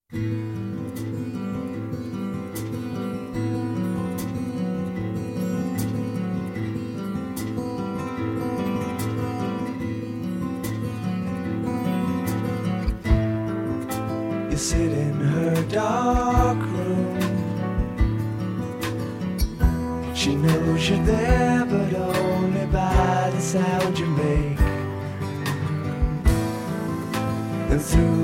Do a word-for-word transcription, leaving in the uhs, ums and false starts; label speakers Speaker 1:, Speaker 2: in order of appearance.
Speaker 1: You sit in her dark room. She knows you're there, but only by the sound you make. And through